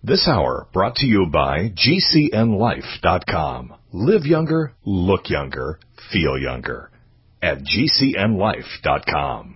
This hour brought to you by GCNLife.com. Live younger, look younger, feel younger at GCNLife.com.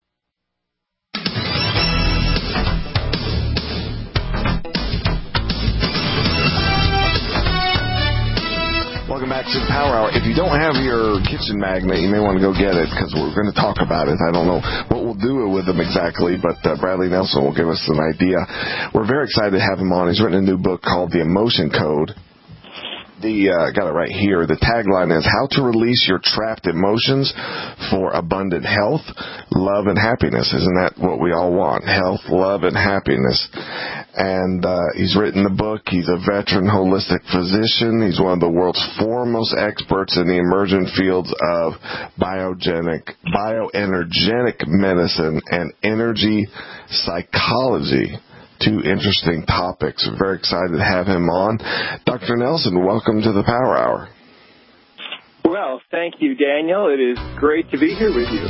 Welcome back to the Power Hour. If you don't have your kitchen magnet, you may want to go get it because we're going to talk about it. I don't know what we'll do with them exactly, but Bradley Nelson will give us an idea. We're very excited to have him on. He's written a new book called The Emotion Code. Got it right here. The tagline is How to Release Your Trapped Emotions for Abundant Health, Love, and Happiness. Isn't that what we all want? Health, love, and happiness. And he's written the book. He's a veteran holistic physician. He's one of the world's foremost experts in the emerging fields of bioenergetic medicine and energy psychology. Two interesting topics. We're very excited to have him on. Dr. Nelson, welcome to the Power Hour. Well, thank you, Daniel. It is great to be here with you.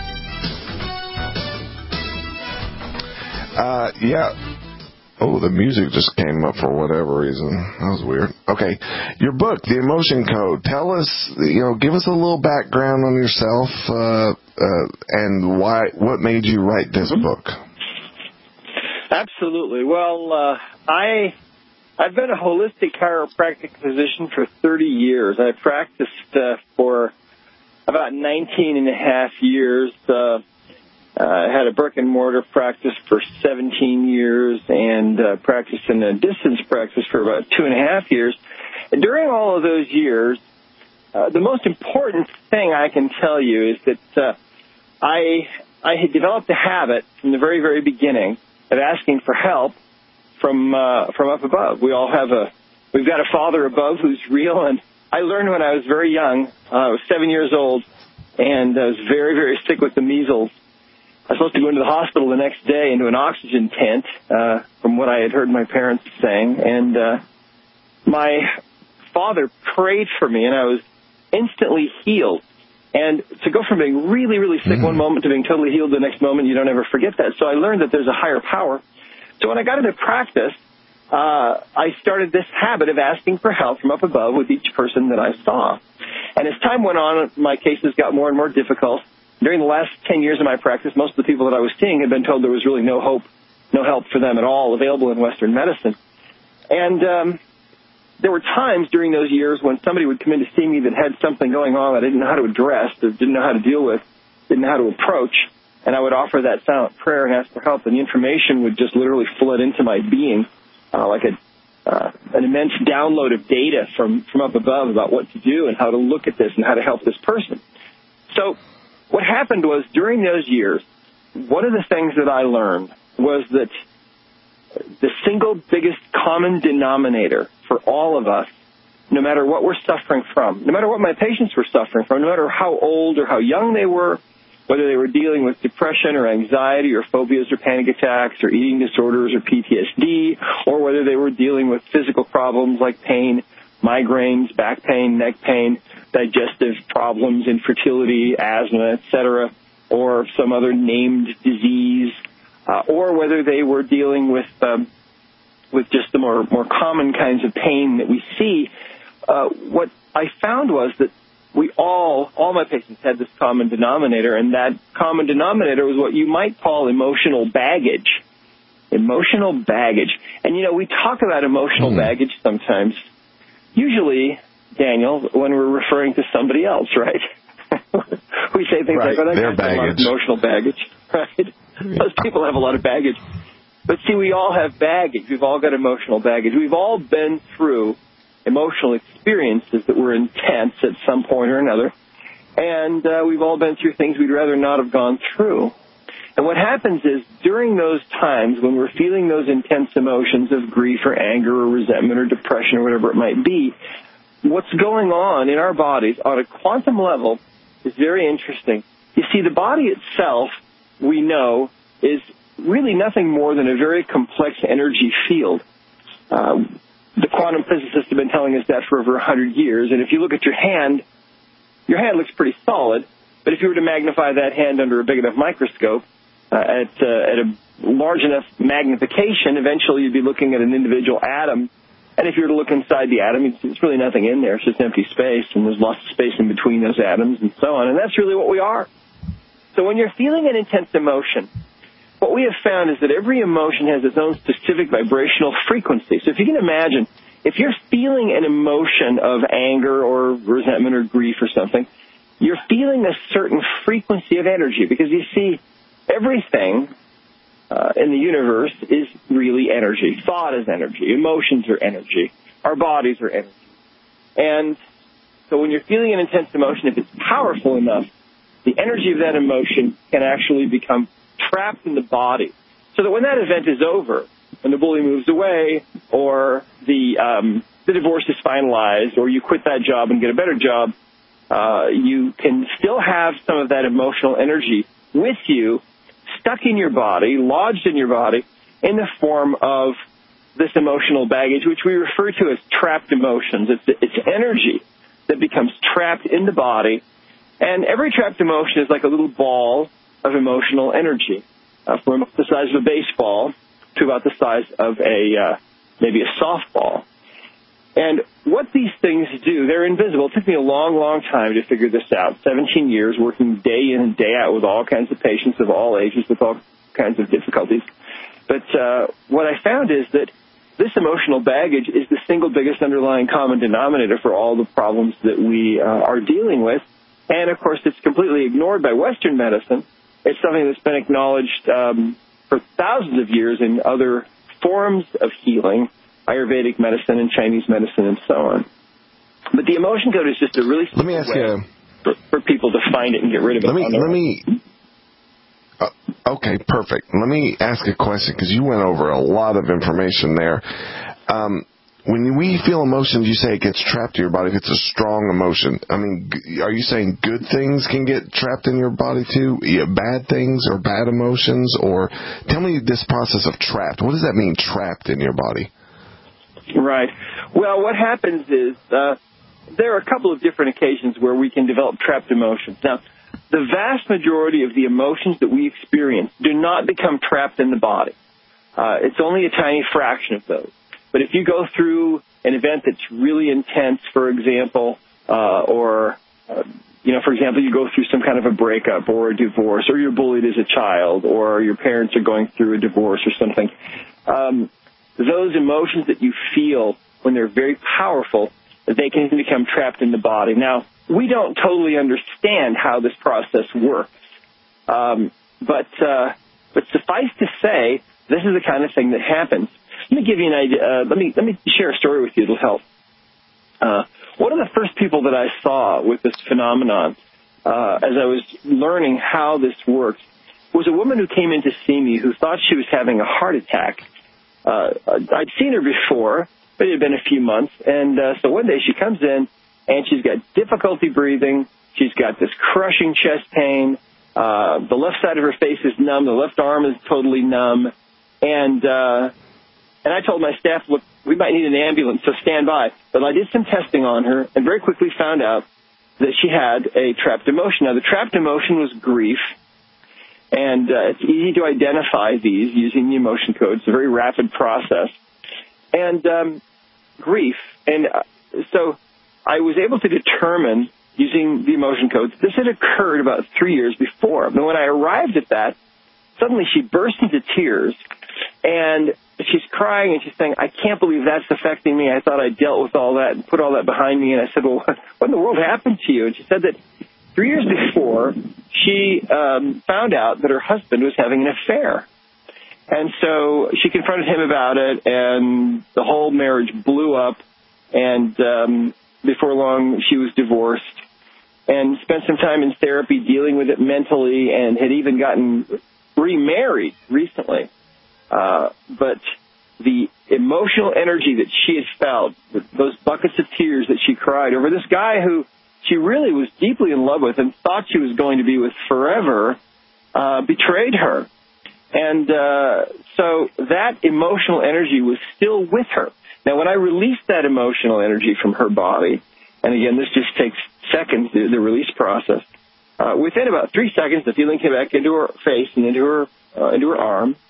Oh, the music just came up for whatever reason. That was weird. Okay. Your book, The Emotion Code. Tell us, give us a little background on yourself and what made you write this book. Absolutely. Well, I've been a holistic chiropractic physician for 30 years. I practiced for about 19 and a half years. I had a brick-and-mortar practice for 17 years and practiced in a distance practice for about 2.5 years. And during all of those years, the most important thing I can tell you is that I had developed a habit from the very, very beginning of asking for help from up above. We've got a Father above who's real, and I learned when I was very young. I was 7 years old, and I was very, very sick with the measles. I was supposed to go into the hospital the next day into an oxygen tent, from what I had heard my parents saying, and my Father prayed for me, and I was instantly healed. And to go from being really, really sick one moment to being totally healed the next moment, you don't ever forget that. So I learned that there's a higher power. So when I got into practice, I started this habit of asking for help from up above with each person that I saw. And as time went on, my cases got more and more difficult. During the last 10 years of my practice, most of the people that I was seeing had been told there was really no help for them at all available in Western medicine. And there were times during those years when somebody would come in to see me that had something going on that I didn't know how to address, that didn't know how to deal with, didn't know how to approach, and I would offer that silent prayer and ask for help, and the information would just literally flood into my being like an immense download of data from up above about what to do and how to look at this and how to help this person. So what happened was during those years, one of the things that I learned was that the single biggest common denominator for all of us, no matter what we're suffering from, no matter what my patients were suffering from, no matter how old or how young they were, whether they were dealing with depression or anxiety or phobias or panic attacks or eating disorders or PTSD, or whether they were dealing with physical problems like pain, migraines, back pain, neck pain, digestive problems, infertility, asthma, etc., or some other named disease, or whether they were dealing with just the more common kinds of pain that we see, what I found was that all my patients had this common denominator, and that common denominator was what you might call emotional baggage. Emotional baggage. And, we talk about emotional baggage sometimes, usually, Daniel, when we're referring to somebody else, right? We say things like, oh, that guy's got a lot of emotional baggage, right? Those people have a lot of baggage. But see, we all have baggage. We've all got emotional baggage. We've all been through emotional experiences that were intense at some point or another. And we've all been through things we'd rather not have gone through. And what happens is during those times when we're feeling those intense emotions of grief or anger or resentment or depression or whatever it might be, what's going on in our bodies on a quantum level is very interesting. You see, the body itself, we know, is really nothing more than a very complex energy field. The quantum physicists have been telling us that for over 100 years. And if you look at your hand looks pretty solid. But if you were to magnify that hand under a big enough microscope at a large enough magnification, eventually you'd be looking at an individual atom. And if you were to look inside the atom, it's really nothing in there. It's just empty space, and there's lots of space in between those atoms and so on. And that's really what we are. So when you're feeling an intense emotion, what we have found is that every emotion has its own specific vibrational frequency. So if you can imagine, if you're feeling an emotion of anger or resentment or grief or something, you're feeling a certain frequency of energy, because you see, everything in the universe is really energy. Thought is energy. Emotions are energy. Our bodies are energy. And so when you're feeling an intense emotion, if it's powerful enough, the energy of that emotion can actually become trapped in the body. So that when that event is over, when the bully moves away, or the divorce is finalized, or you quit that job and get a better job, you can still have some of that emotional energy with you, stuck in your body, lodged in your body, in the form of this emotional baggage, which we refer to as trapped emotions. It's energy that becomes trapped in the body, and every trapped emotion is like a little ball of emotional energy, from the size of a baseball to about the size of maybe a softball. And what these things do, they're invisible. It took me a long, long time to figure this out. 17 years working day in and day out with all kinds of patients of all ages with all kinds of difficulties. But what I found is that this emotional baggage is the single biggest underlying common denominator for all the problems that we are dealing with. And, of course, it's completely ignored by Western medicine. It's something that's been acknowledged for thousands of years in other forms of healing, Ayurvedic medicine and Chinese medicine and so on. But the emotion code is just a really simple way for people to find it and get rid of it. Okay, perfect. Let me ask a question, because you went over a lot of information there. When we feel emotions, you say it gets trapped in your body if it's a strong emotion. I mean, are you saying good things can get trapped in your body too? Bad things or bad emotions? Or tell me this process of trapped. What does that mean, trapped in your body? Right. Well, what happens is there are a couple of different occasions where we can develop trapped emotions. Now, the vast majority of the emotions that we experience do not become trapped in the body. It's only a tiny fraction of those. But if you go through an event that's really intense, for example, for example, you go through some kind of a breakup or a divorce, or you're bullied as a child, or your parents are going through a divorce or something, those emotions that you feel when they're very powerful, they can become trapped in the body. Now, we don't totally understand how this process works, but suffice to say, this is the kind of thing that happens. Let me give you an idea. Let me share a story with you. It'll help. One of the first people that I saw with this phenomenon, as I was learning how this works, was a woman who came in to see me who thought she was having a heart attack. I'd seen her before, but it had been a few months. And so one day she comes in, and she's got difficulty breathing. She's got this crushing chest pain. The left side of her face is numb. The left arm is totally numb. And I told my staff, look, we might need an ambulance, so stand by. But I did some testing on her and very quickly found out that she had a trapped emotion. Now, the trapped emotion was grief. And it's easy to identify these using the emotion code. It's a very rapid process. And grief. And so I was able to determine, using the emotion code, this had occurred about 3 years before. But when I arrived at that, suddenly she burst into tears. And she's crying and she's saying, I can't believe that's affecting me. I thought I dealt with all that and put all that behind me. And I said, well, what in the world happened to you? And she said that 3 years before, she found out that her husband was having an affair. And so she confronted him about it, and the whole marriage blew up. And before long, she was divorced and spent some time in therapy dealing with it mentally, and had even gotten remarried recently. But the emotional energy that she had felt, those buckets of tears that she cried over this guy who she really was deeply in love with and thought she was going to be with forever, betrayed her. And so that emotional energy was still with her. Now, when I released that emotional energy from her body, and again, this just takes seconds, the release process, within about 3 seconds, the feeling came back into her face and into her arm.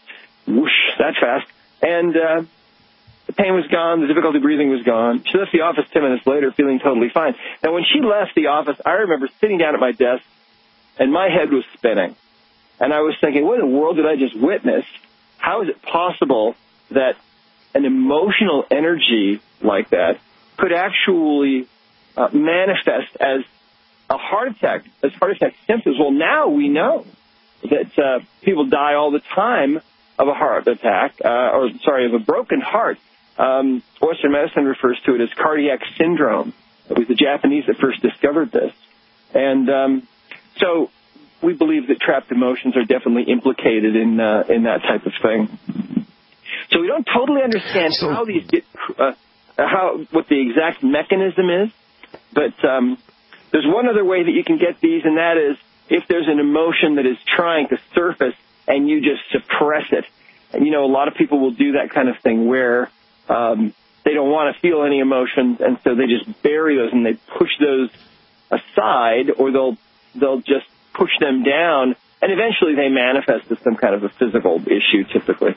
whoosh, that fast. And the pain was gone. The difficulty breathing was gone. She left the office 10 minutes later feeling totally fine. Now, when she left the office, I remember sitting down at my desk, and my head was spinning. And I was thinking, what in the world did I just witness? How is it possible that an emotional energy like that could actually manifest as a heart attack, as heart attack symptoms? Well, now we know that people die all the time of a heart attack, of a broken heart. Western medicine refers to it as cardiac syndrome. It was the Japanese that first discovered this. And so we believe that trapped emotions are definitely implicated in that type of thing. So we don't totally understand how these get, what the exact mechanism is, but there's one other way that you can get these, and that is if there's an emotion that is trying to surface and you just suppress it. And, a lot of people will do that kind of thing where they don't want to feel any emotions, and so they just bury those and they push those aside, or they'll just push them down, and eventually they manifest as some kind of a physical issue typically.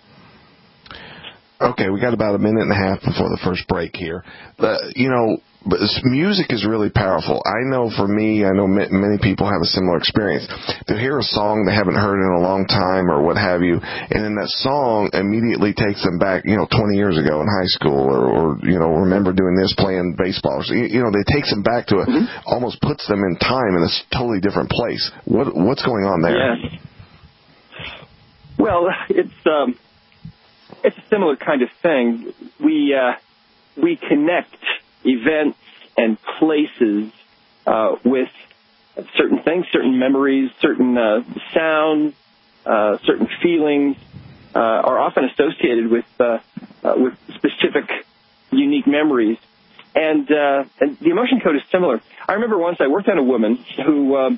Okay, we got about a minute and a half before the first break here. But music is really powerful. I know for me, I know many people have a similar experience. They'll hear a song they haven't heard in a long time or what have you, and then that song immediately takes them back, 20 years ago in high school or remember doing this, playing baseball. So, they takes them back to almost puts them in time in a totally different place. What's going on there? Yes. Well, it's a similar kind of thing. We connect events and places with certain things, certain memories, certain sounds, certain feelings are often associated with specific, unique memories. And the emotion code is similar. I remember once I worked on a woman who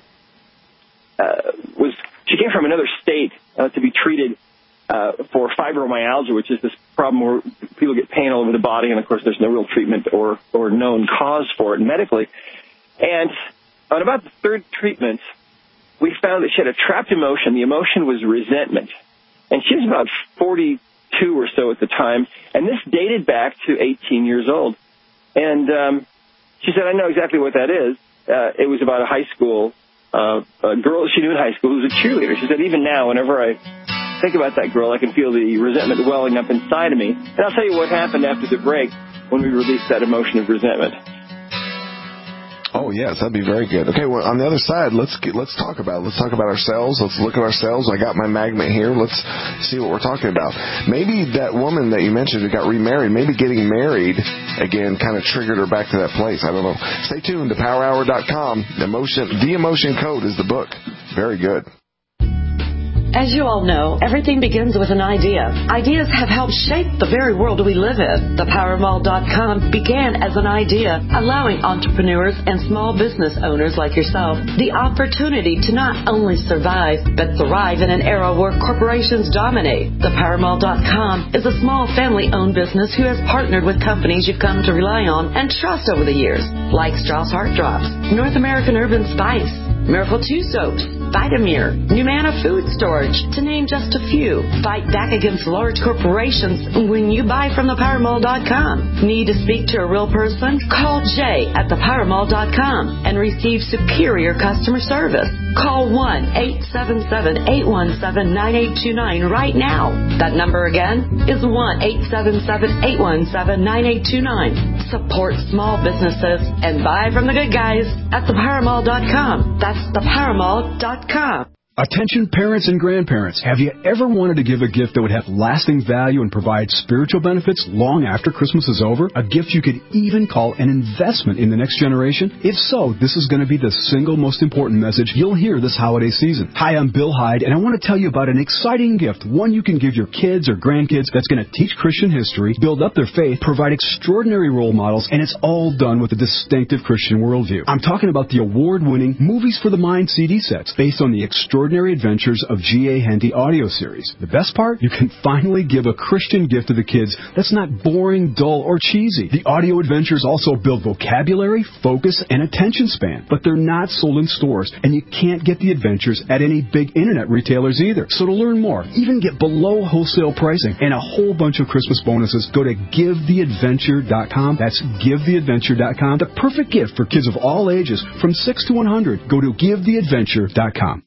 she came from another state to be treated for fibromyalgia, which is this problem where people get pain all over the body, and of course there's no real treatment or known cause for it medically. And on about the third treatment, we found that she had a trapped emotion. The emotion was resentment. And she was about 42 or so at the time, and this dated back to 18 years old. And she said, I know exactly what that is. It was about a high school a girl she knew in high school who was a cheerleader. She said, even now, whenever I think about that girl, I can feel the resentment welling up inside of me. And I'll tell you what happened after the break when we released that emotion of resentment. Oh, yes, that'd be very good. Okay, well, on the other side, let's talk about ourselves. Let's look at ourselves. I got my magnet here. Let's see what we're talking about. Maybe that woman that you mentioned who got remarried, maybe getting married again kind of triggered her back to that place. I don't know. Stay tuned to PowerHour.com. The Emotion Code is the book. Very good. As you all know, everything begins with an idea. Ideas have helped shape the very world we live in. ThePowerMall.com began as an idea, allowing entrepreneurs and small business owners like yourself the opportunity to not only survive, but thrive in an era where corporations dominate. ThePowerMall.com is a small family-owned business who has partnered with companies you've come to rely on and trust over the years, like Strauss Heart Drops, North American Urban Spice, Miracle 2 Soaps, Vitamir, Numana Food Storage, to name just a few. Fight back against large corporations when you buy from ThePowerMall.com. Need to speak to a real person? Call Jay at ThePowerMall.com and receive superior customer service. Call 1-877-817-9829 right now. That number again is 1-877-817-9829. Support small businesses and buy from the good guys at ThePowerMall.com. That's ThePowerMall.com. Attention parents and grandparents, have you ever wanted to give a gift that would have lasting value and provide spiritual benefits long after Christmas is over? A gift you could even call an investment in the next generation? If so, this is going to be the single most important message you'll hear this holiday season. Hi, I'm Bill Hyde, and I want to tell you about an exciting gift, one you can give your kids or grandkids that's going to teach Christian history, build up their faith, provide extraordinary role models, and it's all done with a distinctive Christian worldview. I'm talking about the award-winning Movies for the Mind CD sets, based on the extraordinary Extraordinary Adventures of G.A. Henty audio series. The best part? You can finally give a Christian gift to the kids that's not boring, dull, or cheesy. The audio adventures also build vocabulary, focus, and attention span. But they're not sold in stores, and you can't get the adventures at any big internet retailers either. So to learn more, even get below wholesale pricing, and a whole bunch of Christmas bonuses, go to GiveTheAdventure.com. That's GiveTheAdventure.com. The perfect gift for kids of all ages, from 6 to 100. Go to GiveTheAdventure.com.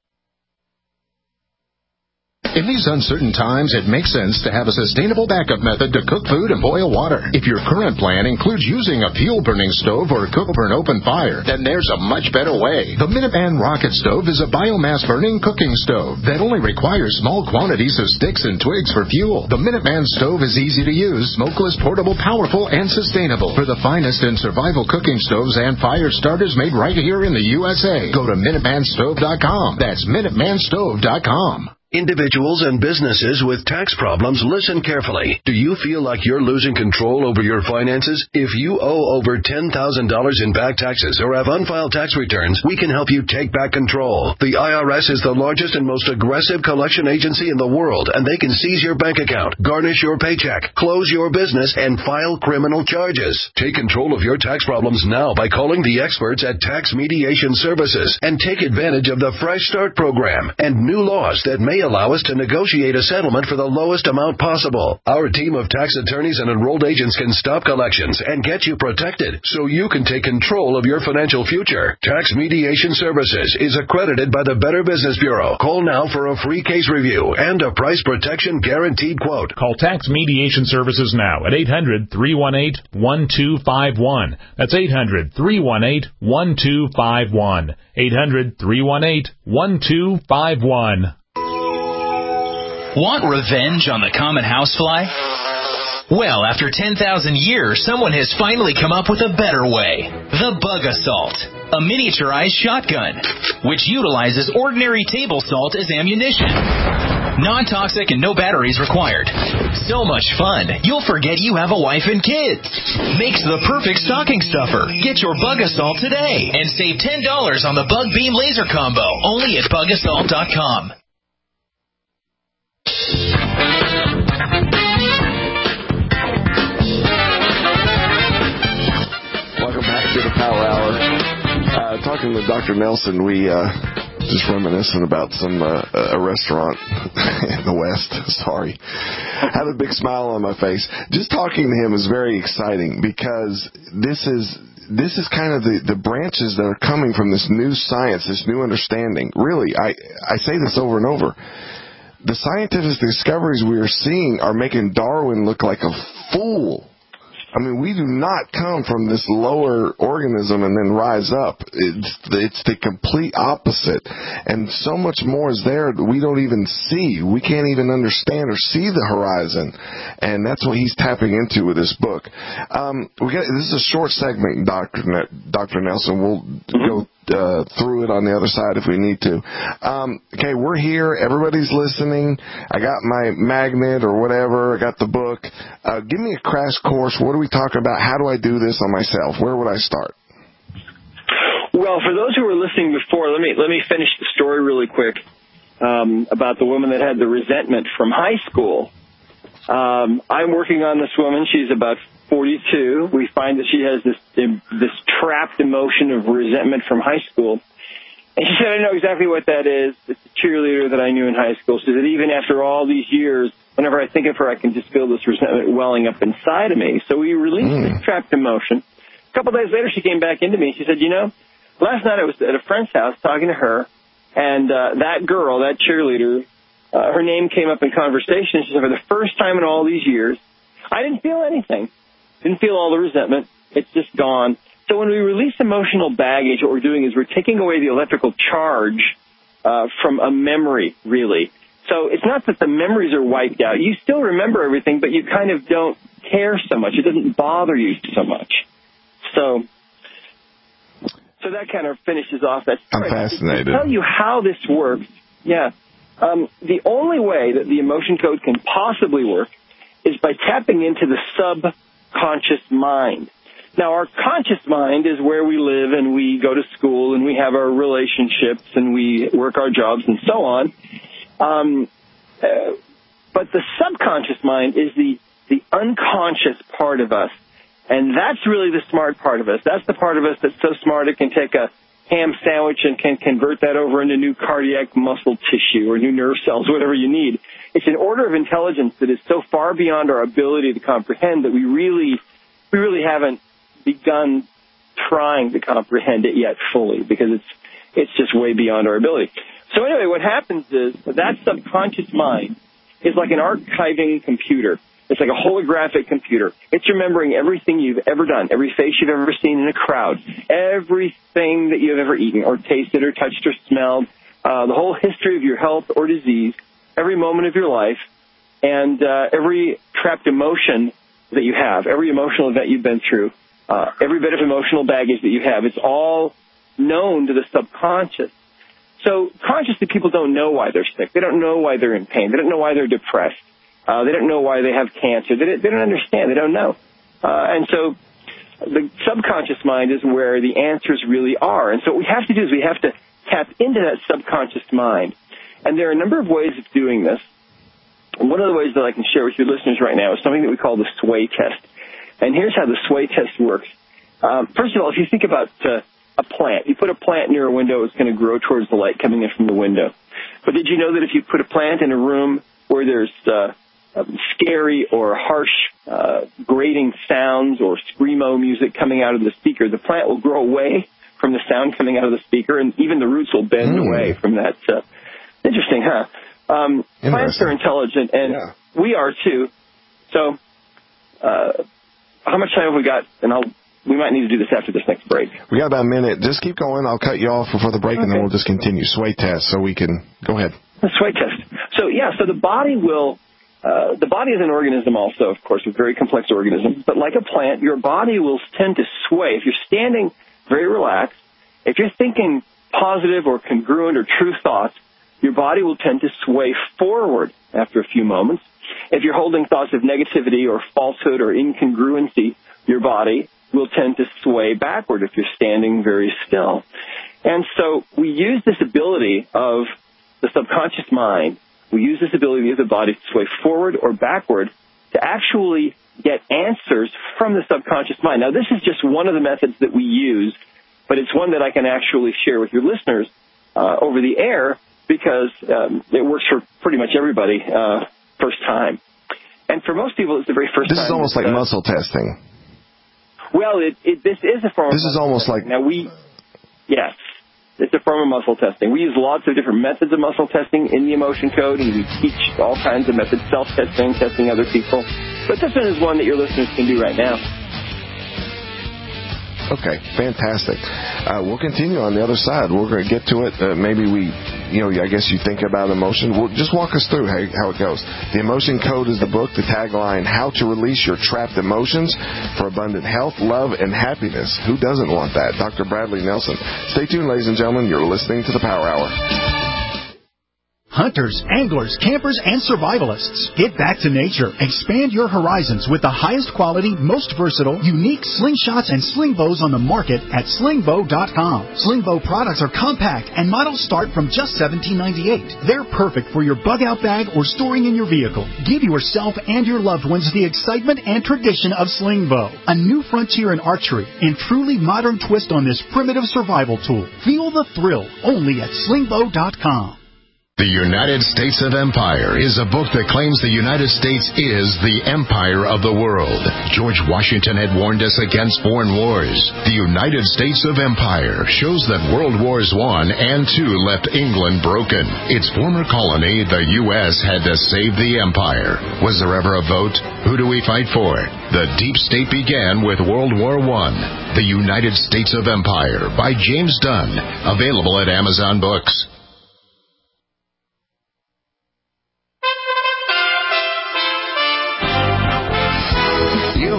In these uncertain times, it makes sense to have a sustainable backup method to cook food and boil water. If your current plan includes using a fuel-burning stove or cook over an open fire, then there's a much better way. The Minuteman Rocket Stove is a biomass-burning cooking stove that only requires small quantities of sticks and twigs for fuel. The Minuteman Stove is easy to use, smokeless, portable, powerful, and sustainable. For the finest in survival cooking stoves and fire starters made right here in the USA, go to MinutemanStove.com. That's MinutemanStove.com. Individuals and businesses with tax problems, listen carefully. Do you feel like you're losing control over your finances? If you owe over $10,000 in back taxes or have unfiled tax returns, we can help you take back control. The IRS is the largest and most aggressive collection agency in the world, and they can seize your bank account, garnish your paycheck, close your business, and file criminal charges. Take control of your tax problems now by calling the experts at Tax Mediation Services and take advantage of the Fresh Start program and new laws that may allow us to negotiate a settlement for the lowest amount possible. Our team of tax attorneys and enrolled agents can stop collections and get you protected so you can take control of your financial future. Tax Mediation Services is accredited by the Better Business Bureau. Call now for a free case review and a price protection guaranteed quote. Call Tax Mediation Services now at 800-318-1251. That's 800-318-1251. 800-318-1251. Want revenge on the common housefly? Well, after 10,000 years, someone has finally come up with a better way. The Bug Assault, a miniaturized shotgun, which utilizes ordinary table salt as ammunition. Non-toxic and no batteries required. So much fun, you'll forget you have a wife and kids. Makes the perfect stocking stuffer. Get your Bug Assault today and save $10 on the Bug Beam Laser Combo, only at BugAssault.com. Welcome back to the Power Hour. Talking with Dr. Nelson, we just reminiscing about a restaurant in the West. Sorry. Had a big smile on my face. Just talking to him is very exciting because this is kind of the branches that are coming from this new science, this new understanding. Really, I say this over and over. The scientific discoveries we are seeing are making Darwin look like a fool. I mean, we do not come from this lower organism and then rise up. It's the complete opposite. And so much more is there that we don't even see. We can't even understand or see the horizon. And that's what he's tapping into with this book. This is a short segment, Dr. Nelson. We'll go through it on the other side if we need to. Okay, we're here. Everybody's listening. I got my magnet or whatever. I got the book. Give me a crash course. What are we talking about? How do I do this on myself? Where would I start? Well, for those who were listening before, let me finish the story really quick about the woman that had the resentment from high school. I'm working on this woman. She's about 42. We find that she has this trapped emotion of resentment from high school. And she said, I know exactly what that is. It's a cheerleader that I knew in high school. She said, even after all these years, whenever I think of her, I can just feel this resentment welling up inside of me. So we released this trapped emotion. A couple of days later, she came back into me. She said, last night I was at a friend's house talking to her, and that girl, that cheerleader, her name came up in conversation. She said, for the first time in all these years, I didn't feel anything. Didn't feel all the resentment. It's just gone. So when we release emotional baggage, what we're doing is we're taking away the electrical charge from a memory, really. So it's not that the memories are wiped out. You still remember everything, but you kind of don't care so much. It doesn't bother you so much. So that kind of finishes off that story. I'm fascinated. To tell you how this works, the only way that the emotion code can possibly work is by tapping into the subconscious mind. Now, our conscious mind is where we live and we go to school and we have our relationships and we work our jobs and so on. But the subconscious mind is the unconscious part of us. And that's really the smart part of us. That's the part of us that's so smart it can take a ham sandwich and can convert that over into new cardiac muscle tissue or new nerve cells, whatever you need. It's an order of intelligence that is so far beyond our ability to comprehend that we really haven't begun trying to comprehend it yet fully, because it's just way beyond our ability. So anyway, what happens is that subconscious mind is like an archiving computer. It's like a holographic computer. It's remembering everything you've ever done, every face you've ever seen in a crowd, everything that you've ever eaten or tasted or touched or smelled, the whole history of your health or disease, every moment of your life, and every trapped emotion that you have, every emotional event you've been through, every bit of emotional baggage that you have. It's all known to the subconscious. So consciously, people don't know why they're sick. They don't know why they're in pain. They don't know why they're depressed. They don't know why they have cancer. They don't understand. They don't know. And so the subconscious mind is where the answers really are. And so what we have to do is we have to tap into that subconscious mind. And there are a number of ways of doing this. One of the ways that I can share with your listeners right now is something that we call the sway test. And here's how the sway test works. First of all, if you think about a plant, you put a plant near a window, it's going to grow towards the light coming in from the window. But did you know that if you put a plant in a room where there's scary or harsh grating sounds or screamo music coming out of the speaker, the plant will grow away from the sound coming out of the speaker, and even the roots will bend away from that. Interesting, huh? Plants are intelligent, and we are too. So how much time have we got? And we might need to do this after this next break. We got about a minute. Just keep going. I'll cut you off before the break, and then we'll just continue. Sway test, so we can go ahead. The sway test. So the body will. The body is an organism also, of course, a very complex organism. But like a plant, your body will tend to sway. If you're standing very relaxed, if you're thinking positive or congruent or true thoughts, your body will tend to sway forward after a few moments. If you're holding thoughts of negativity or falsehood or incongruency, your body will tend to sway backward if you're standing very still. And so we use this ability of the subconscious mind. We use this ability of the body to sway forward or backward to actually get answers from the subconscious mind. Now, this is just one of the methods that we use, but it's one that I can actually share with your listeners over the air because it works for pretty much everybody first time. And for most people, it's the very first time. This is almost like muscle testing. Well, this is a form of This is almost like... Now, yes. It's a form of muscle testing. We use lots of different methods of muscle testing in the Emotion Code, and we teach all kinds of methods, self-testing, testing other people. But this one is one that your listeners can do right now. Okay, fantastic. We'll continue on the other side. We're going to get to it. Maybe I guess you think about emotion. Just walk us through how it goes. The Emotion Code is the book, the tagline, How to Release Your Trapped Emotions for Abundant Health, Love, and Happiness. Who doesn't want that? Dr. Bradley Nelson. Stay tuned, ladies and gentlemen. You're listening to the Power Hour. Hunters, anglers, campers, and survivalists. Get back to nature. Expand your horizons with the highest quality, most versatile, unique slingshots and sling bows on the market at slingbow.com. Slingbow products are compact and models start from just $17.98. They're perfect for your bug-out bag or storing in your vehicle. Give yourself and your loved ones the excitement and tradition of Slingbow. A new frontier in archery and truly modern twist on this primitive survival tool. Feel the thrill only at slingbow.com. The United States of Empire is a book that claims the United States is the empire of the world. George Washington had warned us against foreign wars. The United States of Empire shows that World Wars I and II left England broken. Its former colony, the U.S., had to save the empire. Was there ever a vote? Who do we fight for? The deep state began with World War I. The United States of Empire by James Dunn. Available at Amazon Books.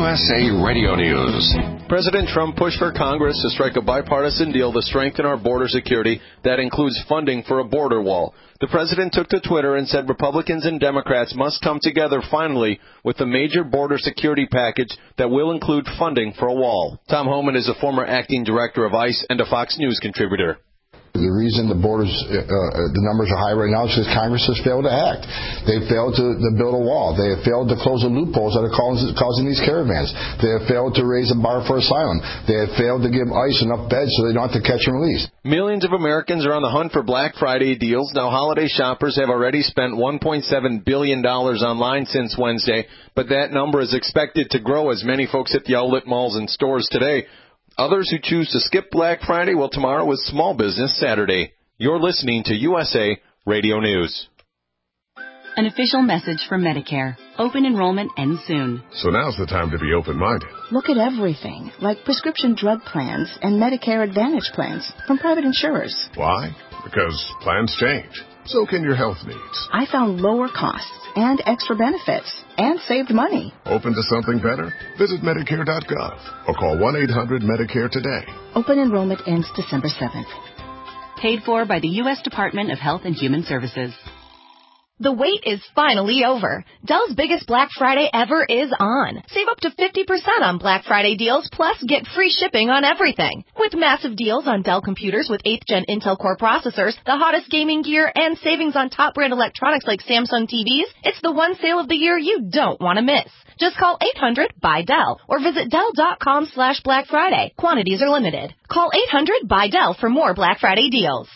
USA Radio News. President Trump pushed for Congress to strike a bipartisan deal to strengthen our border security that includes funding for a border wall. The president took to Twitter and said Republicans and Democrats must come together finally with a major border security package that will include funding for a wall. Tom Homan is a former acting director of ICE and a Fox News contributor. The reason the borders, the numbers are high right now is because Congress has failed to act. They failed to build a wall. They have failed to close the loopholes that are causing these caravans. They have failed to raise a bar for asylum. They have failed to give ICE enough beds so they don't have to catch and release. Millions of Americans are on the hunt for Black Friday deals. Now, holiday shoppers have already spent $1.7 billion online since Wednesday, but that number is expected to grow as many folks hit the outlet malls and stores today. Others who choose to skip Black Friday, well, tomorrow is Small Business Saturday. You're listening to USA Radio News. An official message from Medicare. Open enrollment ends soon. So now's the time to be open-minded. Look at everything, like prescription drug plans and Medicare Advantage plans from private insurers. Why? Because plans change. So can your health needs. I found lower costs and extra benefits and saved money. Open to something better? Visit Medicare.gov or call 1-800-MEDICARE today. Open enrollment ends December 7th. Paid for by the U.S. Department of Health and Human Services. The wait is finally over. Dell's biggest Black Friday ever is on. Save up to 50% on Black Friday deals, plus get free shipping on everything. With massive deals on Dell computers with 8th Gen Intel Core processors, the hottest gaming gear, and savings on top brand electronics like Samsung TVs, it's the one sale of the year you don't want to miss. Just call 800-BUY-DELL or visit Dell.com/Black Friday. Quantities are limited. Call 800-BUY-DELL for more Black Friday deals.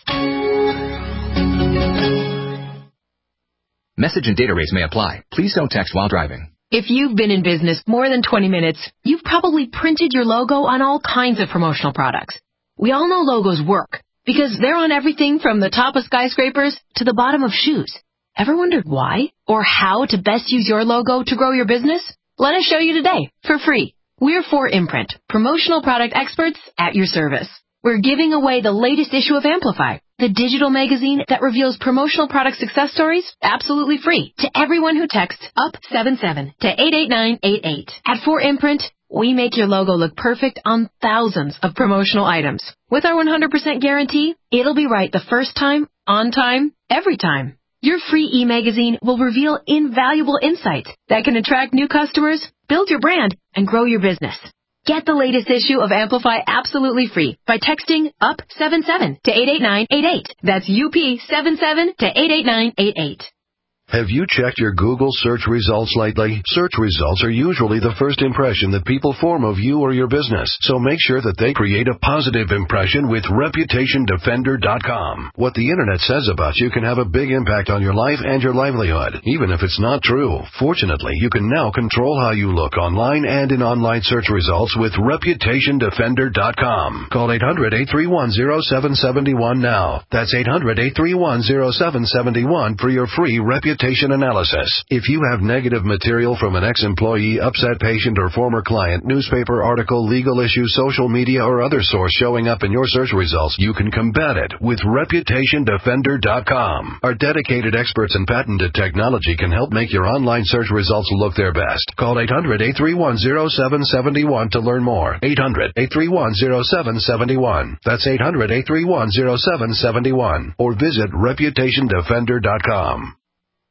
Message and data rates may apply. Please don't text while driving. If you've been in business more than 20 minutes, you've probably printed your logo on all kinds of promotional products. We all know logos work because they're on everything from the top of skyscrapers to the bottom of shoes. Ever wondered why or how to best use your logo to grow your business? Let us show you today for free. We're 4imprint, promotional product experts at your service. We're giving away the latest issue of Amplify, the digital magazine that reveals promotional product success stories absolutely free to everyone who texts UP77 to 88988. At 4imprint, we make your logo look perfect on thousands of promotional items. With our 100% guarantee, it'll be right the first time, on time, every time. Your free e-magazine will reveal invaluable insights that can attract new customers, build your brand, and grow your business. Get the latest issue of Amplify absolutely free by texting UP77 to 88988. That's UP77 to 88988. Have you checked your Google search results lately? Search results are usually the first impression that people form of you or your business, so make sure that they create a positive impression with ReputationDefender.com. What the Internet says about you can have a big impact on your life and your livelihood, even if it's not true. Fortunately, you can now control how you look online and in online search results with ReputationDefender.com. Call 800-831-0771 now. That's 800-831-0771 for your free reputation analysis. If you have negative material from an ex-employee, upset patient, or former client, newspaper article, legal issue, social media, or other source showing up in your search results, you can combat it with ReputationDefender.com. Our dedicated experts and patented technology can help make your online search results look their best. Call 800-831-0771 to learn more. 800-831-0771. That's 800-831-0771. Or visit ReputationDefender.com.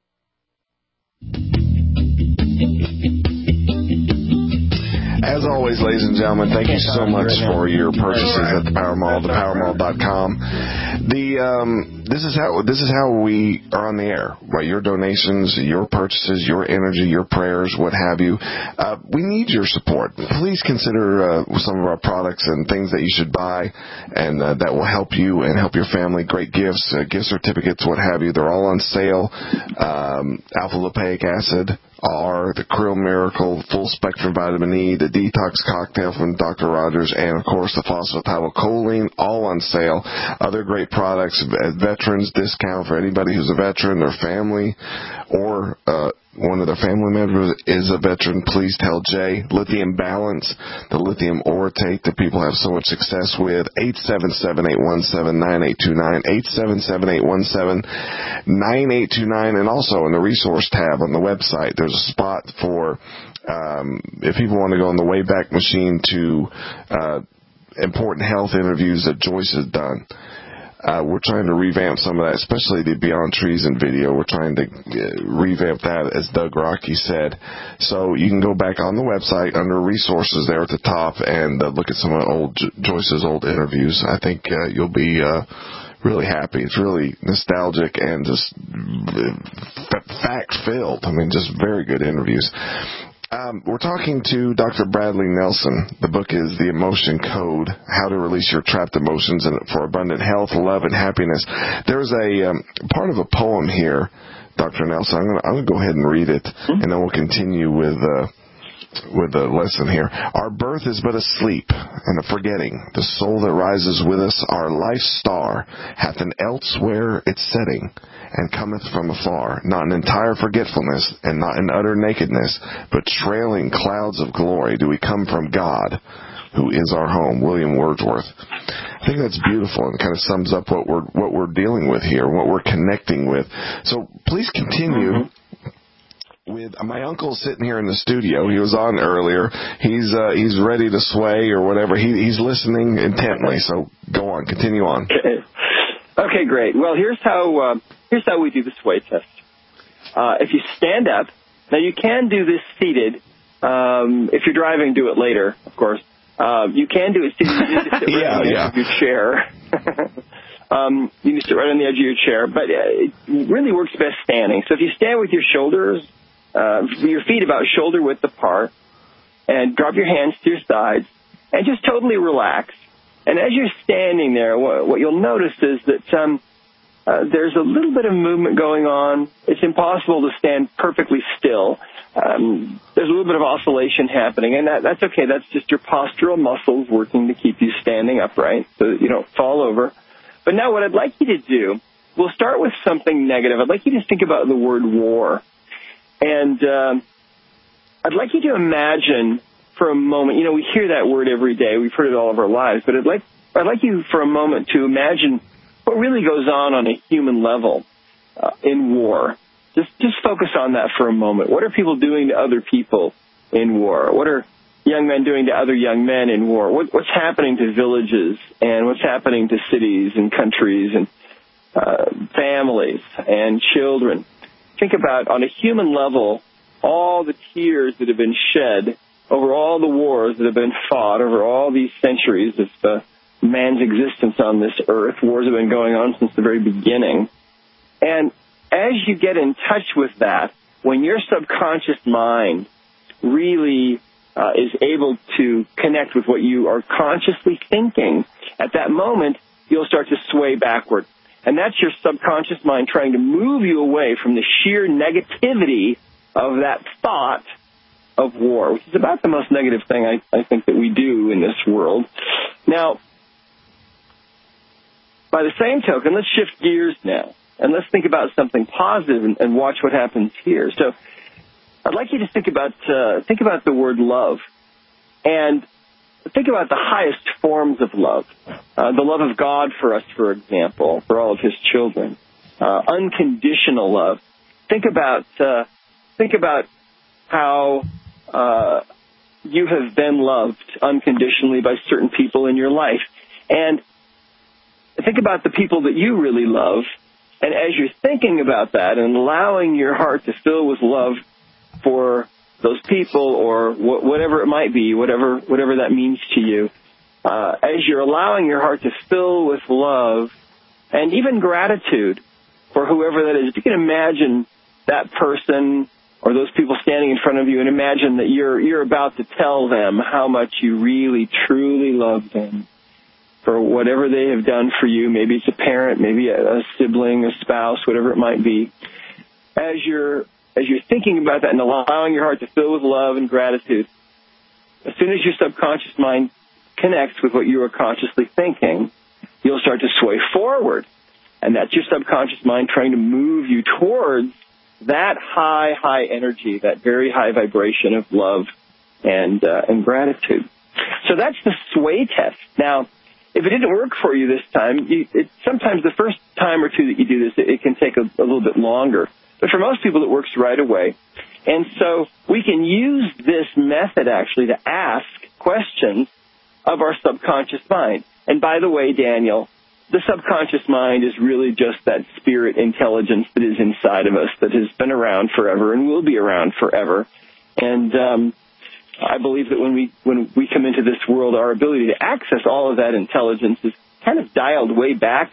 As always, ladies and gentlemen, thank you so much for your purchases at the Power Mall, thepowermall.com. This is how we are on the air, right? Your donations, your purchases, your energy, your prayers, what have you. We need your support. Please consider some of our products and things that you should buy, and that will help you and help your family. Great gifts, gift certificates, what have you. They're all on sale. Alpha-lipoic acid, the Krill Miracle, full spectrum vitamin E, the detox cocktail from Dr. Rogers, and of course the phosphatidylcholine, all on sale. Other great products, veterans discount for anybody who's a veteran, their family, or one of their family members is a veteran, please tell Jay. Lithium Balance, the lithium orotate that people have so much success with, 877-817-9829, 877-817-9829, and also in the resource tab on the website, there's a spot for if people want to go on the Wayback Machine to important health interviews that Joyce has done. We're trying to revamp some of that, especially the Beyond Treason video. We're trying to revamp that, as Doug Rocky said. So you can go back on the website under resources there at the top and look at some of Joyce's old interviews. I think you'll be really happy. It's really nostalgic and just fact-filled. I mean, just very good interviews. We're talking to Dr. Bradley Nelson. The book is The Emotion Code, How to Release Your Trapped Emotions for Abundant Health, Love, and Happiness. There's a part of a poem here, Dr. Nelson. I'm going to go ahead and read it, and then we'll continue with the lesson here. Our birth is but a sleep and a forgetting. The soul that rises with us, our life's star, hath an elsewhere its setting, and cometh from afar, not in entire forgetfulness, and not in utter nakedness, but trailing clouds of glory do we come from God, who is our home. William Wordsworth. I think that's beautiful and kind of sums up what we're dealing with here, what we're connecting with. So please continue. With my uncle sitting here in the studio. He was on earlier. He's ready to sway or whatever. He's listening intently. So go on, continue on. Okay, great. Well, here's how we do the sway test. If you stand up, now you can do this seated. If you're driving, do it later, of course. You can do it seated. You need to sit right on the edge of your chair. You need to sit right on the edge of your chair, but it really works best standing. So if you stand with your shoulders, your feet about shoulder width apart, and drop your hands to your sides, and just totally relax. And as you're standing there, what you'll notice is that there's a little bit of movement going on. It's impossible to stand perfectly still. There's a little bit of oscillation happening, and that's okay. That's just your postural muscles working to keep you standing upright so that you don't fall over. But now what I'd like you to do, we'll start with something negative. I'd like you to think about the word war. And I'd like you to imagine for a moment, we hear that word every day. We've heard it all of our lives. But I'd like you for a moment to imagine what really goes on a human level in war. Just focus on that for a moment. What are people doing to other people in war? What are young men doing to other young men in war? What's happening to villages, and what's happening to cities and countries and families and children? Think about, on a human level, all the tears that have been shed over all the wars that have been fought over all these centuries of man's existence on this earth. Wars have been going on since the very beginning. And as you get in touch with that, when your subconscious mind really is able to connect with what you are consciously thinking, at that moment, you'll start to sway backward. And that's your subconscious mind trying to move you away from the sheer negativity of that thought of war, which is about the most negative thing I think that we do in this world. Now, by the same token, let's shift gears now, and let's think about something positive and watch what happens here. So I'd like you to think about the word love, and think about the highest forms of love. The love of God for us, for example, for all of his children. Unconditional love. Think about how you have been loved unconditionally by certain people in your life. And think about the people that you really love. And as you're thinking about that and allowing your heart to fill with love for those people or whatever it might be, whatever that means to you, as you're allowing your heart to fill with love and even gratitude for whoever that is, if you can imagine that person or those people standing in front of you and imagine that you're about to tell them how much you really, truly love them for whatever they have done for you. Maybe it's a parent, maybe a sibling, a spouse, whatever it might be. As you're thinking about that and allowing your heart to fill with love and gratitude, as soon as your subconscious mind connects with what you are consciously thinking, you'll start to sway forward. And that's your subconscious mind trying to move you towards that high energy, that very high vibration of love and gratitude. So that's the sway test. Now, if it didn't work for you this time, sometimes the first time or two that you do this, it can take a little bit longer. But for most people, it works right away. And so we can use this method, actually, to ask questions of our subconscious mind. And by the way, Daniel, the subconscious mind is really just that spirit intelligence that is inside of us, that has been around forever and will be around forever. And I believe that when we come into this world, our ability to access all of that intelligence is kind of dialed way back.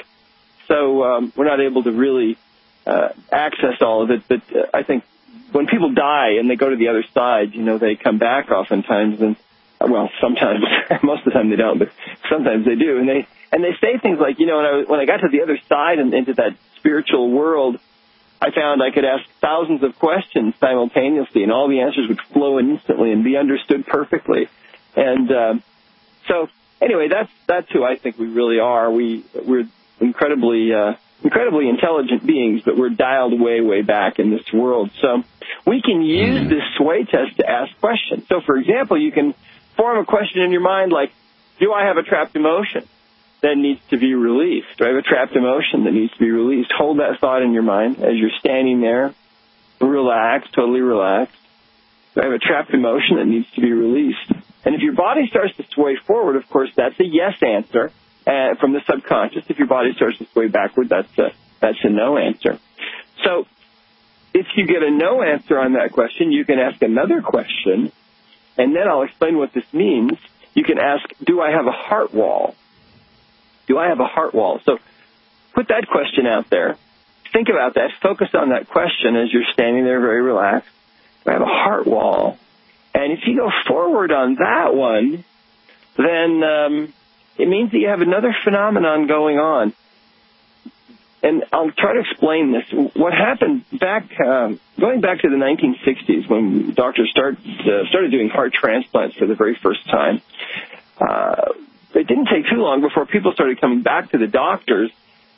So we're not able to really access all of it. But I think when people die and they go to the other side, they come back oftentimes. And well, sometimes, most of the time they don't, but sometimes they do. And they say things like, when I got to the other side and into that spiritual world, I found I could ask thousands of questions simultaneously, and all the answers would flow instantly and be understood perfectly. And so, anyway, that's who I think we really are. We're incredibly intelligent beings, but we're dialed way back in this world. So we can use this sway test to ask questions. So, for example, you can form a question in your mind like, do I have a trapped emotion that needs to be released? Do I have a trapped emotion that needs to be released? Hold that thought in your mind as you're standing there, relaxed, totally relaxed. Do I have a trapped emotion that needs to be released? And if your body starts to sway forward, of course, that's a yes answer from the subconscious. If your body starts to sway backward, that's a no answer. So if you get a no answer on that question, you can ask another question, and then I'll explain what this means. You can ask, do I have a heart wall? Do I have a heart wall? So put that question out there. Think about that. Focus on that question as you're standing there very relaxed. Do I have a heart wall? And if you go forward on that one, then it means that you have another phenomenon going on. And I'll try to explain this. What happened going back to the 1960s when doctors started doing heart transplants for the very first time, it didn't take too long before people started coming back to the doctors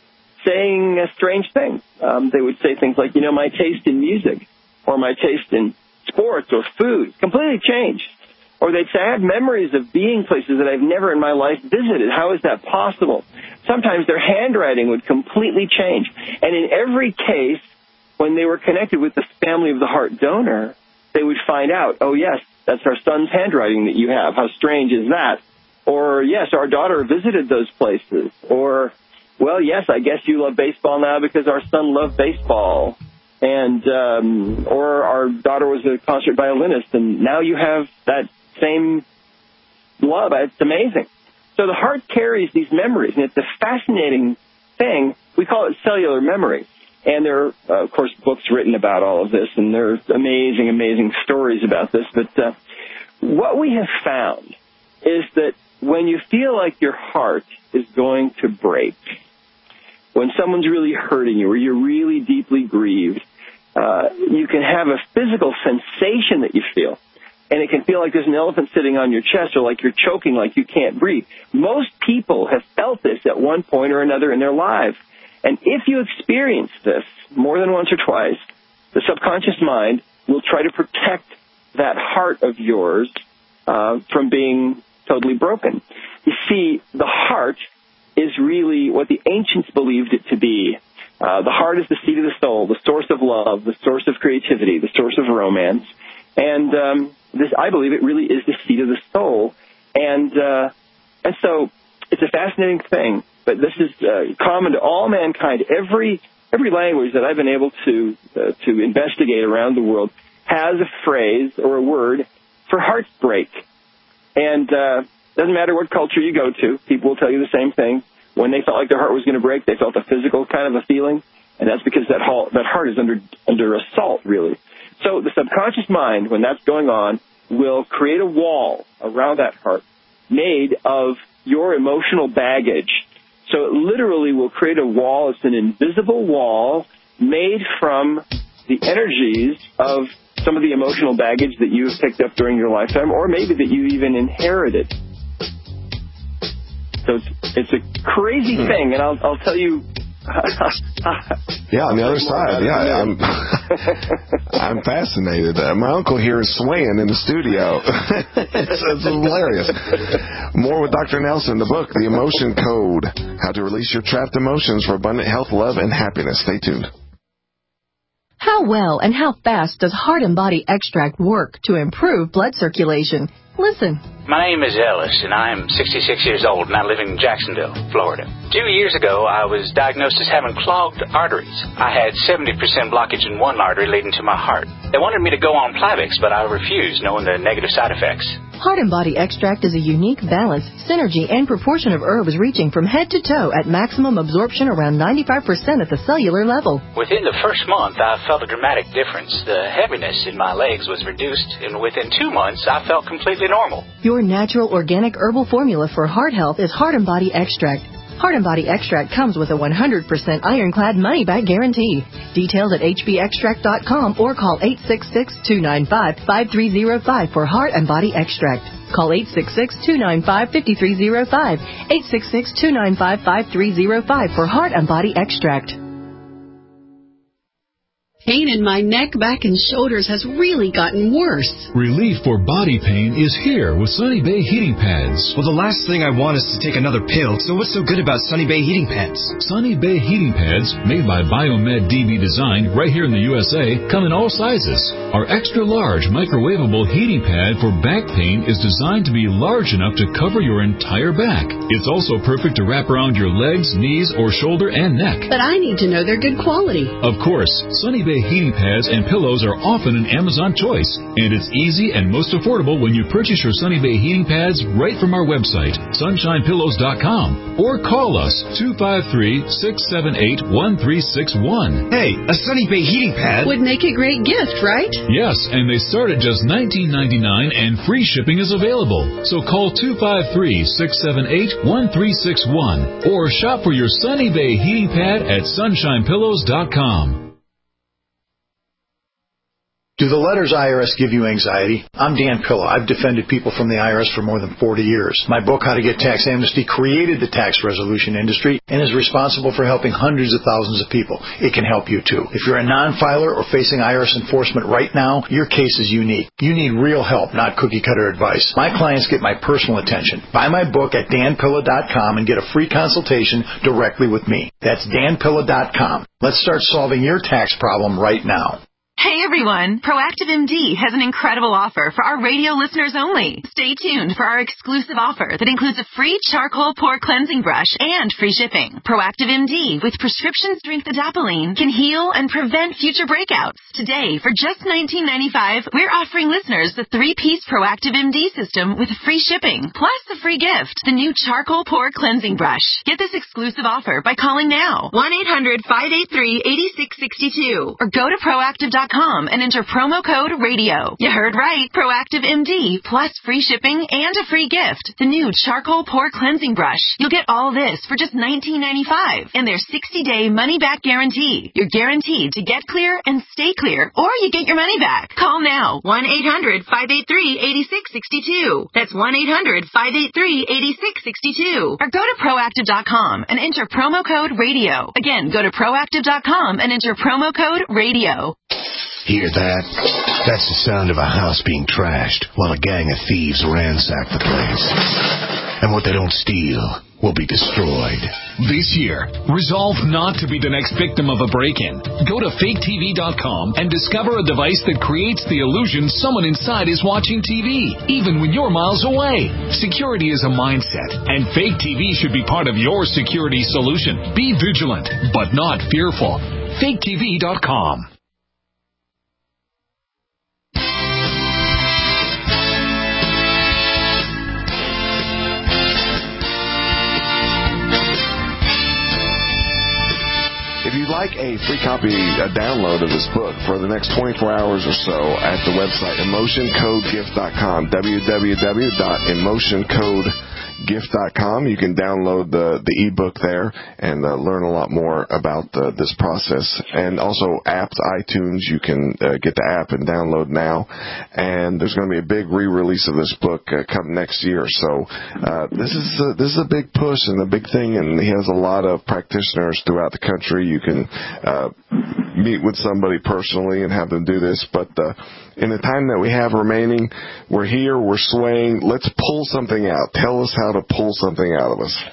saying strange things. They would say things like, my taste in music or my taste in sports or food completely changed. Or they'd say, I have memories of being places that I've never in my life visited. How is that possible? Sometimes their handwriting would completely change. And in every case, when they were connected with the family of the heart donor, they would find out, oh, yes, that's our son's handwriting that you have. How strange is that? Or, yes, our daughter visited those places. Or, well, yes, I guess you love baseball now because our son loved baseball. And, or our daughter was a concert violinist, and now you have that same love. It's amazing. So the heart carries these memories, and it's a fascinating thing. We call it cellular memory. And there are, of course, books written about all of this, and there's amazing stories about this. But what we have found is that when you feel like your heart is going to break, when someone's really hurting you or you're really deeply grieved, you can have a physical sensation that you feel. And it can feel like there's an elephant sitting on your chest or like you're choking, like you can't breathe. Most people have felt this at one point or another in their lives. And if you experience this more than once or twice, the subconscious mind will try to protect that heart of yours from being totally broken. You see, the heart is really what the ancients believed it to be. The heart is the seat of the soul, the source of love, the source of creativity, the source of romance. And this, I believe it really is the seat of the soul. And so it's a fascinating thing. But this is common to all mankind. Every language that I've been able to investigate around the world has a phrase or a word for heartbreak. And doesn't matter what culture you go to, people will tell you the same thing. When they felt like their heart was going to break, they felt a physical kind of a feeling, and that's because that heart is under assault, really. So the subconscious mind, when that's going on, will create a wall around that heart made of your emotional baggage. So it literally will create a wall. It's an invisible wall made from the energies of some of the emotional baggage that you have picked up during your lifetime, or maybe that you even inherited. So it's a crazy thing, and I'll tell you Yeah, on the other side. Yeah, I'm fascinated. My uncle here is swaying in the studio. it's hilarious. More with Dr. Nelson, the book, The Emotion Code, How to Release Your Trapped Emotions for Abundant Health, Love, and Happiness. Stay tuned. How well and how fast does Heart and Body Extract work to improve blood circulation? Listen. My name is Ellis, and I am 66 years old, and I live in Jacksonville, Florida. 2 years ago, I was diagnosed as having clogged arteries. I had 70% blockage in one artery leading to my heart. They wanted me to go on Plavix, but I refused, knowing the negative side effects. Heart and Body Extract is a unique balance, synergy, and proportion of herbs reaching from head to toe at maximum absorption around 95% at the cellular level. Within the first month, I felt a dramatic difference. The heaviness in my legs was reduced, and within 2 months, I felt completely normal. Your natural organic herbal formula for heart health is Heart and Body Extract. Heart and Body Extract comes with a 100% ironclad money-back guarantee. Details at hbextract.com or call 866-295-5305 for Heart and Body Extract. Call 866-295-5305, 866-295-5305 for Heart and Body Extract. Pain in my neck, back, and shoulders has really gotten worse. Relief for body pain is here with Sunny Bay Heating Pads. Well, the last thing I want is to take another pill, so what's so good about Sunny Bay Heating Pads? Sunny Bay Heating Pads, made by Biomed DB Design right here in the USA, come in all sizes. Our extra-large microwavable heating pad for back pain is designed to be large enough to cover your entire back. It's also perfect to wrap around your legs, knees, or shoulder and neck. But I need to know they're good quality. Of course, Sunny Bay heating pads and pillows are often an Amazon choice, and it's easy and most affordable when you purchase your Sunny Bay heating pads right from our website, sunshinepillows.com, or call us 253-678-1361. Hey, a Sunny Bay heating pad would make a great gift, right? Yes, and they start at just $19.99 and free shipping is available. So call 253-678-1361 or shop for your Sunny Bay heating pad at sunshinepillows.com. Do the letters IRS give you anxiety? I'm Dan Pilla. I've defended people from the IRS for more than 40 years. My book, How to Get Tax Amnesty, created the tax resolution industry and is responsible for helping hundreds of thousands of people. It can help you, too. If you're a non-filer or facing IRS enforcement right now, your case is unique. You need real help, not cookie-cutter advice. My clients get my personal attention. Buy my book at danpilla.com and get a free consultation directly with me. That's danpilla.com. Let's start solving your tax problem right now. Hey everyone, Proactive MD has an incredible offer for our radio listeners only. Stay tuned for our exclusive offer that includes a free charcoal pore cleansing brush and free shipping. Proactive MD with prescription strength adapalene can heal and prevent future breakouts. Today, for just $19.95, we're offering listeners the 3-piece Proactive MD system with free shipping, plus a free gift, the new charcoal pore cleansing brush. Get this exclusive offer by calling now, 1-800-583-8662, or go to proactive.com and enter promo code RADIO. You heard right. Proactive MD plus free shipping and a free gift. The new charcoal pore cleansing brush. You'll get all this for just $19.95 and their 60-day money-back guarantee. You're guaranteed to get clear and stay clear, or you get your money back. Call now. 1-800-583-8662. That's 1-800-583-8662. Or go to proactive.com and enter promo code RADIO. Again, go to proactive.com and enter promo code RADIO. Hear that? That's the sound of a house being trashed while a gang of thieves ransack the place. And what they don't steal will be destroyed. This year, resolve not to be the next victim of a break-in. Go to faketv.com and discover a device that creates the illusion someone inside is watching TV, even when you're miles away. Security is a mindset, and Fake TV should be part of your security solution. Be vigilant, but not fearful. faketv.com. If you'd like a free copy, a download of this book for the next 24 hours or so at the website emotioncodegift.com, www.emotioncodegift.com. gift.com. You can download the ebook there and learn a lot more about this process. And also apps, iTunes, you can get the app and download now. And there's going to be a big re-release of this book come next year. So this is a big push and a big thing, and he has a lot of practitioners throughout the country. You can meet with somebody personally and have them do this. But in the time that we have remaining, we're here, we're swaying. Let's pull something out. Tell us how to pull something out of us.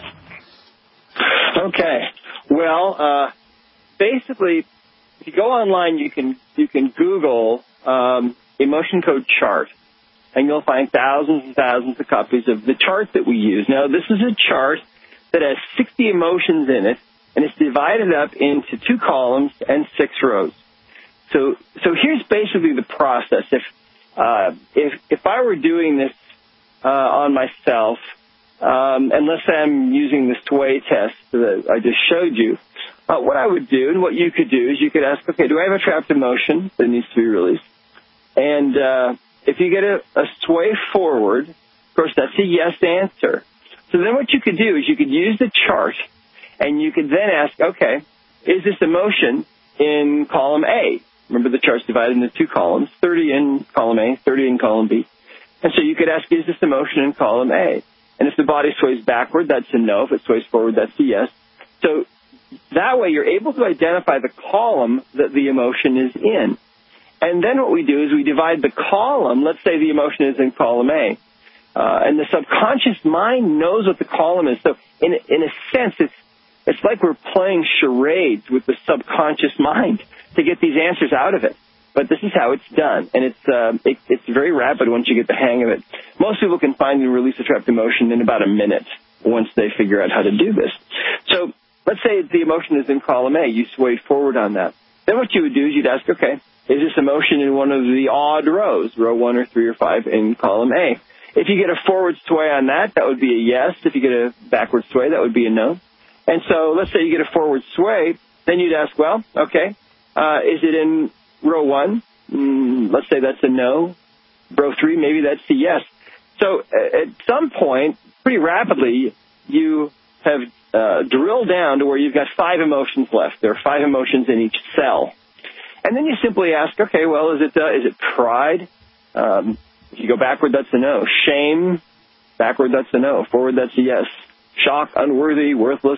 Okay. Well, basically, if you go online, you can Google emotion code chart, and you'll find thousands and thousands of copies of the chart that we use. Now, this is a chart that has 60 emotions in it, and it's divided up into 2 columns and 6 rows. So here's basically the process. If I were doing this on myself, and let's say I'm using the Sway test that I just showed you, what I would do and what you could do is you could ask, okay, do I have a trapped emotion that needs to be released? And if you get a sway forward, of course, that's a yes answer. So then what you could do is you could use the chart, and you could then ask, okay, is this emotion in column A? Remember, the chart's divided into 2 columns, 30 in column A, 30 in column B. And so you could ask, is this emotion in column A? And if the body sways backward, that's a no. If it sways forward, that's a yes. So that way you're able to identify the column that the emotion is in. And then what we do is we divide the column. Let's say the emotion is in column A. And the subconscious mind knows what the column is. So in a sense, it's like we're playing charades with the subconscious mind to get these answers out of it. But this is how it's done, and it's very rapid once you get the hang of it. Most people can find and release a trapped emotion in about a minute once they figure out how to do this. So let's say the emotion is in column A. You sway forward on that. Then what you would do is you'd ask, okay, is this emotion in one of the odd rows, row 1 or 3 or 5 in column A? If you get a forward sway on that would be a yes. If you get a backward sway, that would be a no. And so let's say you get a forward sway, then you'd ask, well, okay, is it in row 1? Let's say that's a no. Row 3, maybe that's a yes. So at some point, pretty rapidly, you have drilled down to where you've got 5 emotions left. There are 5 emotions in each cell. And then you simply ask, okay, well, is it pride? If you go backward, that's a no. Shame, backward, that's a no. Forward, that's a yes. Shock, unworthy, worthless.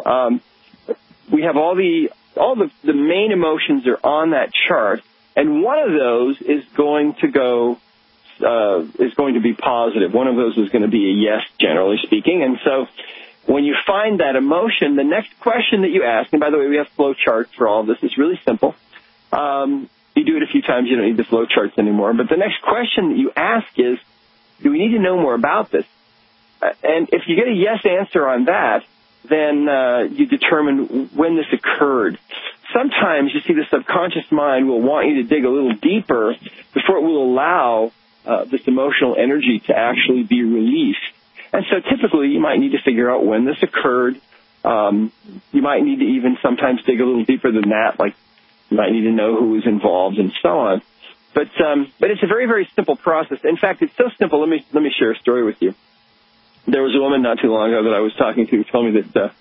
We have all the main emotions are on that chart, and one of those is going to be positive. One of those is going to be a yes, generally speaking. And so when you find that emotion, the next question that you ask, and by the way, we have flow charts for all of this. It's really simple. You do it a few times, you don't need the flow charts anymore. But the next question that you ask is, do we need to know more about this? And if you get a yes answer on that, then you determine when this occurred. Sometimes, you see, the subconscious mind will want you to dig a little deeper before it will allow this emotional energy to actually be released. And so typically you might need to figure out when this occurred. You might need to even sometimes dig a little deeper than that, like you might need to know who was involved and so on. But it's a very, very simple process. In fact, it's so simple. Let me share a story with you. There was a woman not too long ago that I was talking to who told me that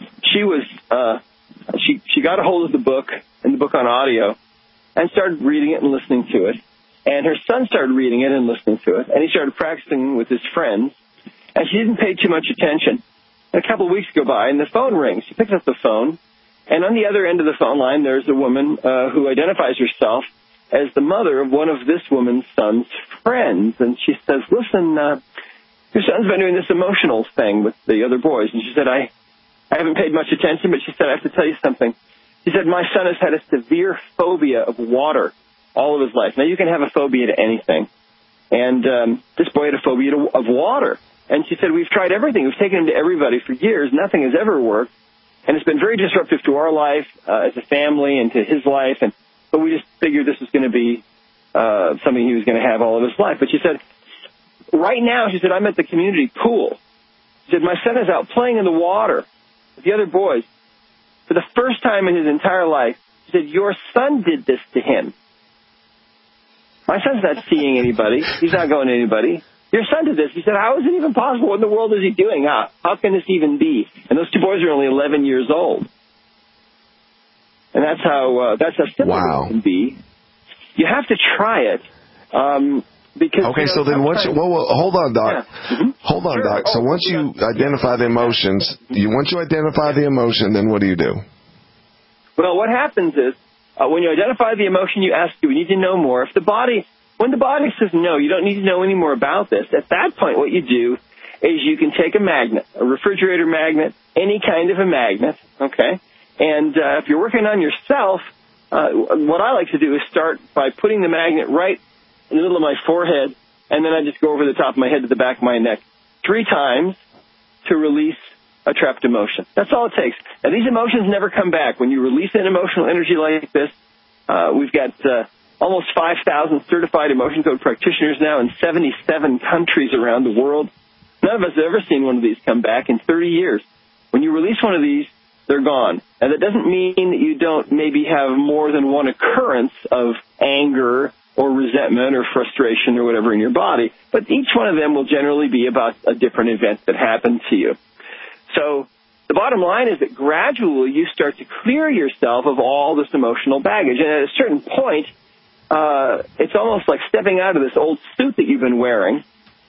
she got a hold of the book and the book on audio and started reading it and listening to it. And her son started reading it and listening to it. And he started practicing with his friends. And she didn't pay too much attention. And a couple of weeks go by, and the phone rings. She picks up the phone, and on the other end of the phone line, there's a woman who identifies herself as the mother of one of this woman's son's friends. And she says, listen, your son's been doing this emotional thing with the other boys. And she said, I haven't paid much attention, but she said, I have to tell you something. She said, my son has had a severe phobia of water all of his life. Now, you can have a phobia to anything. And this boy had a phobia of water. And she said, we've tried everything. We've taken him to everybody for years. Nothing has ever worked. And it's been very disruptive to our life as a family and to his life. But we just figured this was going to be something he was going to have all of his life. But she said, right now, she said, I'm at the community pool. She said, my son is out playing in the water with the other boys. For the first time in his entire life, she said, your son did this to him. My son's not seeing anybody. He's not going to anybody. your son did this. He said, how is it even possible? What in the world is he doing? How can this even be? And those two boys are only 11 years old. And that's how simple it can be. You have to try it. Because, okay, so then once hold on, Doc. Yeah. Mm-hmm. Hold on, Doc. So once you identify the emotions, then what do you do? Well, what happens is when you identify the emotion, you ask, do we need to know more? When the body says no, you don't need to know any more about this, at that point what you do is you can take a magnet, a refrigerator magnet, any kind of a magnet, okay? And if you're working on yourself, what I like to do is start by putting the magnet right in the middle of my forehead, and then I just go over the top of my head to the back of my neck 3 times to release a trapped emotion. That's all it takes. Now, these emotions never come back. When you release an emotional energy like this, we've got almost 5,000 certified emotion code practitioners now in 77 countries around the world. None of us have ever seen one of these come back in 30 years. When you release one of these, they're gone. And that doesn't mean that you don't maybe have more than one occurrence of anger or resentment or frustration or whatever in your body, but each one of them will generally be about a different event that happened to you. So the bottom line is that gradually you start to clear yourself of all this emotional baggage. And at a certain point, it's almost like stepping out of this old suit that you've been wearing,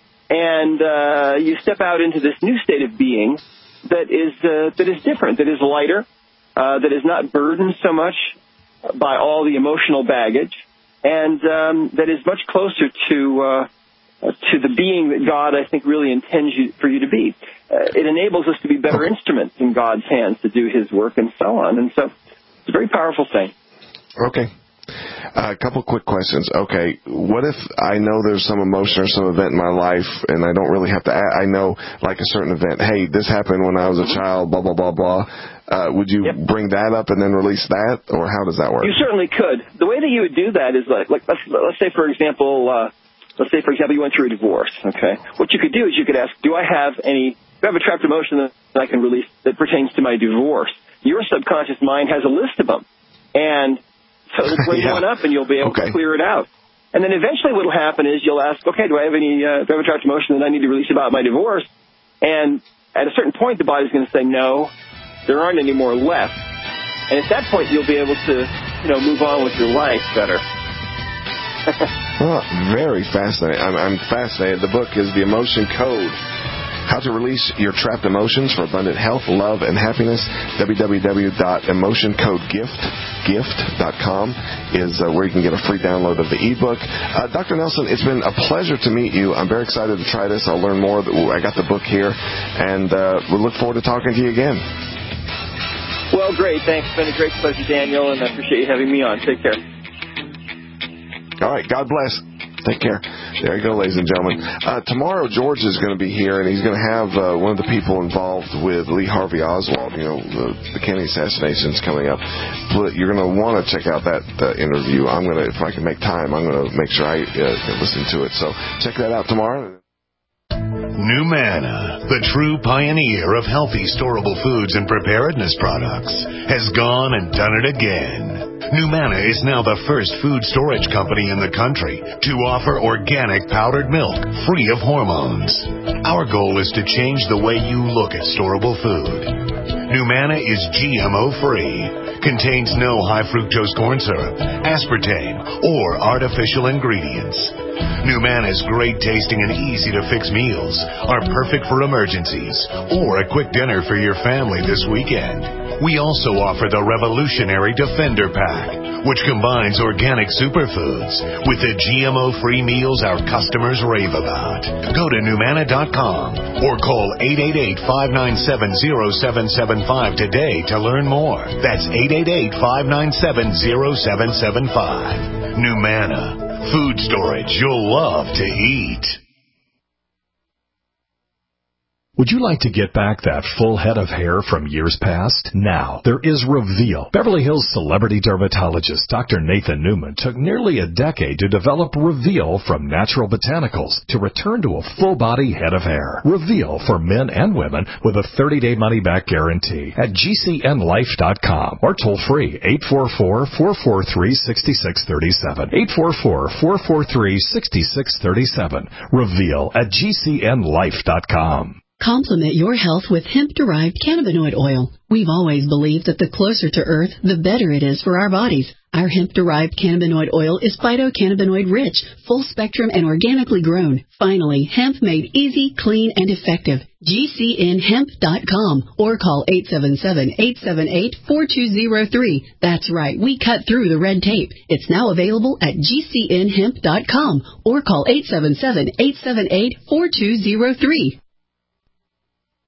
and you step out into this new state of being that is different, that is lighter, that is not burdened so much by all the emotional baggage, and that is much closer to the being that God, I think, really intends for you to be. It enables us to be better instruments in God's hands to do His work and so on. And so it's a very powerful thing. Okay. A couple quick questions. Okay, what if I know there's some emotion or some event in my life, and I don't really have to I know, like a certain event, hey, this happened when I was a child, blah, blah, blah, blah. Would you bring that up and then release that, or how does that work? You certainly could. The way that you would do that is like let's say, for example, you went through a divorce, okay? What you could do is you could ask, do I have a trapped emotion that I can release that pertains to my divorce? Your subconscious mind has a list of them. And so it'll bring one up, and you'll be able to clear it out. And then eventually what will happen is you'll ask, okay, do I have a trapped emotion that I need to release about my divorce? And at a certain point, the body's going to say, no, there aren't any more left. And at that point, you'll be able to, move on with your life better. Well, very fascinating. I'm fascinated. The book is The Emotion Code. How to Release Your Trapped Emotions for Abundant Health, Love, and Happiness. www.emotioncodegift.com is where you can get a free download of the ebook. Dr. Nelson, it's been a pleasure to meet you. I'm very excited to try this. I'll learn more. I got the book here, and we look forward to talking to you again. Well, great. Thanks. It's been a great pleasure, Daniel, and I appreciate you having me on. Take care. All right. God bless. Take care. There you go, ladies and gentlemen. Tomorrow, George is going to be here, and he's going to have one of the people involved with Lee Harvey Oswald. The Kennedy assassination is coming up. But you're going to want to check out that interview. If I can make time, I'm going to make sure I listen to it. So check that out tomorrow. Numana, the true pioneer of healthy storable foods and preparedness products, has gone and done it again. Numana is now the first food storage company in the country to offer organic powdered milk free of hormones. Our goal is to change the way you look at storable food. Numana is GMO-free, contains no high fructose corn syrup, aspartame, or artificial ingredients. Numana's great tasting and easy to fix meals are perfect for emergencies or a quick dinner for your family this weekend. We also offer the revolutionary Defender Pack, which combines organic superfoods with the GMO-free meals our customers rave about. Go to Numana.com or call 888-597-0775 today to learn more. That's 888-597-0775. Numana. Food storage you'll love to eat. Would you like to get back that full head of hair from years past? Now, there is Reveal. Beverly Hills celebrity dermatologist Dr. Nathan Newman took nearly a decade to develop Reveal from natural botanicals to return to a full-body head of hair. Reveal for men and women with a 30-day money-back guarantee at GCNlife.com or toll-free 844-443-6637. 844-443-6637. Reveal at GCNlife.com. Complement your health with hemp-derived cannabinoid oil. We've always believed that the closer to Earth, the better it is for our bodies. Our hemp-derived cannabinoid oil is phytocannabinoid-rich, full-spectrum, and organically grown. Finally, hemp made easy, clean, and effective. GCNhemp.com or call 877-878-4203. That's right, we cut through the red tape. It's now available at GCNhemp.com or call 877-878-4203.